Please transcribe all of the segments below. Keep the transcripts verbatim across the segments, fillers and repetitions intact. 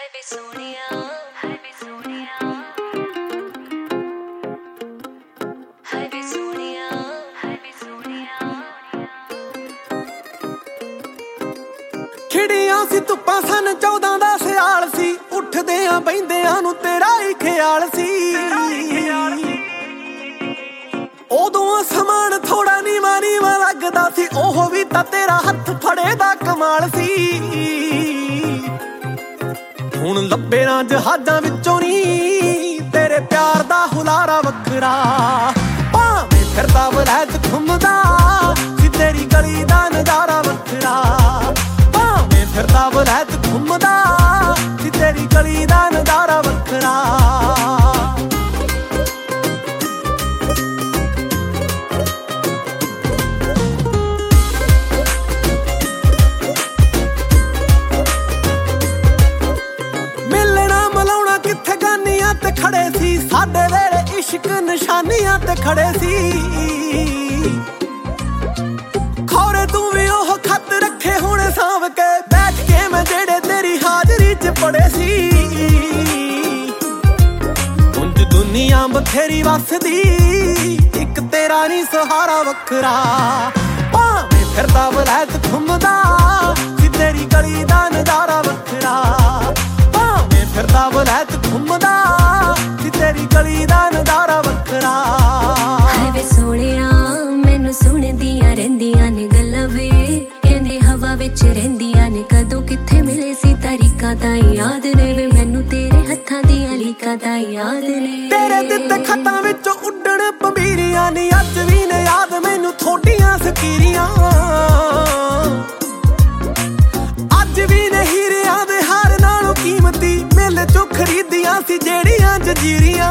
ਵੇ ਸੋਹਣਿਆ ਹਾਏ ਵੇ ਸੋਹਣਿਆ ਹਾਏ ਵੇ ਸੋਹਣਿਆ ਹਾਏ ਵੇ ਸੋਹਣਿਆ ਖਿੜੀਆਂ ਸੀ ਧੁੱਪਾਂ ਸਨ ਚੌਦਾਂ ਦਾ ਸਿਆਲ ਸੀ ਉੱਠਦਿਆਂ ਬਹਿੰਦਿਆਂ ਨੂੰ ਤੇਰਾ ਹੀ ਖਿਆਲ ਸੀ ਉਦੋਂ ਸਮਾਨ ਥੋੜਾ ਨੀਵਾਂ ਨੀਵਾਂ ਲੱਗਦਾ ਸੀ ਉਹ ਵੀ ਤਾਂ ਤੇਰਾ ਹੱਥ ਫੜੇ ਦਾ ਕਮਾਲ ਸੀ ਹੁਣ ਲੱਭੇ ਨਾ ਜਹਾਜ਼ਾਂ ਵਿੱਚੋਂ ਨੀ ਤੇਰੇ ਪਿਆਰ ਦਾ ਹੁਲਾਰਾ ਵੱਖਰਾ ਭਾਵੇਂ ਫਿਰਦਾ ਵਲੈਤ ਘੁੰਮਦਾ ਸੀ ਤੇਰੀ ਗਲੀ ਦਾ ਨਜ਼ਾਰਾ ਵੱਖਰਾ ਭਾਵੇਂ ਫਿਰਦਾ ਵਲੈਤ ਘੁੰਮਦਾ ਸੀ ਤੇਰੀ ਗਲੀ ਦਾ ਨਜ਼ਾਰਾ ਵੱਖਰਾ ਤੇ ਖੜੇ ਸੀ ਸਾਡੇ ਵੇਲੇ ਇਸ਼ਕ ਨਿਸ਼ਾਨੀਆਂ ਤੇ ਖੜੇ ਸੀ ਖੌਰੇ ਤੂੰ ਵੀ ਉਹ ਖੱਤ ਰੱਖੇ ਹੁਣ ਸਾਂਭ ਕੇ ਬੈਠ ਕੇ ਮੈਂ ਜਿਹੜੇ ਤੇਰੀ ਹਾਜ਼ਰੀ ਚ ਪੜੇ ਸੀ ਉਂਝ ਦੁਨੀਆ ਬਥੇਰੀ ਵਸਦੀ ਇੱਕ ਤੇਰਾ ਨੀ ਸਹਾਰਾ ਵੱਖਰਾ ਭਾਵੇਂ ਫਿਰਦਾ ਵਲੈਤ ਘੁੰਮਦਾ ਸੀ ਤੇਰੀ ਗਲੀ ਦਾ ਨਜ਼ਾਰਾ ਵੱਖਰਾ ਭਾਵੇਂ ਫਿਰਦਾ ਵਲੈਤ ਘੁੰਮਦਾ ਤੇਰੀ ਗਲੀ ਦਾ ਨਜ਼ਾਰਾ ਵੱਖਰਾ ਹਾਏ ਵੇ ਸੋਹਣਿਆ ਮੈਨੂੰ ਸੁਣਦੀਆਂ ਰਹਿੰਦੀਆਂ ਨੇ ਗੱਲਾਂ ਵੇ ਕਹਿੰਦੇ ਹਵਾ ਵਿੱਚ ਰਹਿੰਦੀਆਂ ਨੇ ਕਦੋਂ ਕਿੱਥੇ ਮਿਲੇ ਸੀ ਤਾਰੀਕਾਂ ਤਾਂ ਯਾਦ ਨੇ ਵੇ ਮੈਨੂੰ ਤੇਰੇ ਹੱਥਾਂ ਦੀਆਂ ਲੀਕਾਂ ਤਾਂ ਯਾਦ ਨੇ ਤੇਰੇ ਦਿੱਤੇ ਖੱਤਾਂ ਵਿੱਚੋਂ ਉੱਡਣ ਪੰਬੀਰੀਆਂ ਨੇ ਅੱਜ ਵੀ ਨੇ ਯਾਦ ਮੈਨੂੰ ਥੋਡੀਆਂ ਸਕੀਰੀਆਂ ਅੱਜ ਵੀ ਨੇ ਹੀਰਿਆਂ ਦੇ ਹਾਰ ਨਾਲੋਂ ਕੀਮਤੀ ਮੇਲੇ ਚੋਂ ਖਰੀਦੀਆਂ ਸੀ ਜਿਹੜੀਆਂ ਜੰਜੀਰੀਆਂ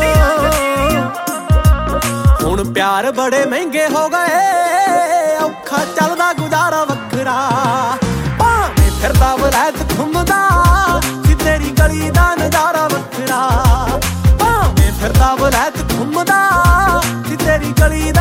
ਹੁਣ ਪਿਆਰ ਬੜੇ ਮਹਿੰਗੇ ਹੋ ਗਏ ਔਖਾ ਚੱਲਦਾ ਗੁਜ਼ਾਰਾ ਵੱਖਰਾ ਭਾਵੇਂ ਫਿਰਦਾ ਵਲੈਤ ਘੁੰਮਦਾ ਸੀ ਤੇਰੀ ਗਲੀ ਦਾ ਨਜ਼ਾਰਾ ਵੱਖਰਾ ਭਾਵੇਂ ਫਿਰਦਾ ਵਲੈਤ ਘੁੰਮਦਾ ਸੀ ਤੇਰੀ ਗਲੀ